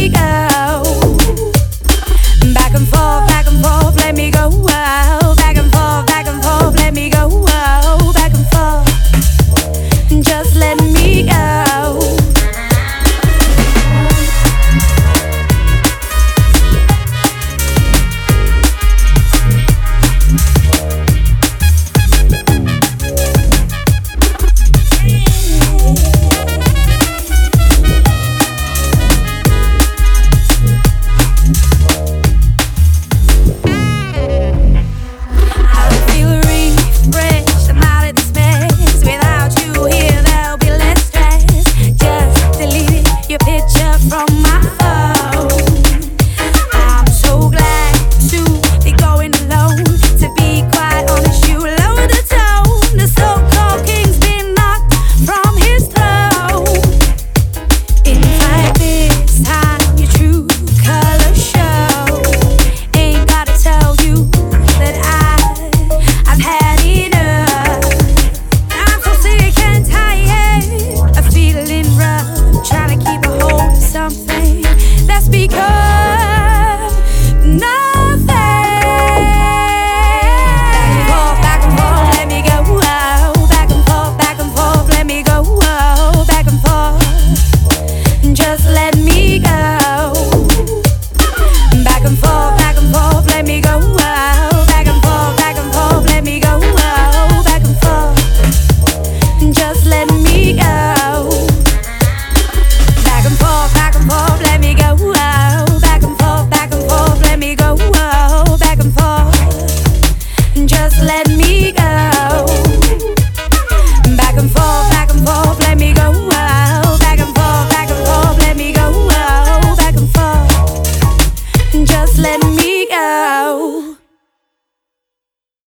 me go. Back and forth, let me go. Back and forth, let me go. Back and forth, just let me go. Just let me go. Back and forth, let me go. Back and forth, let me go. Back and forth, just let me go.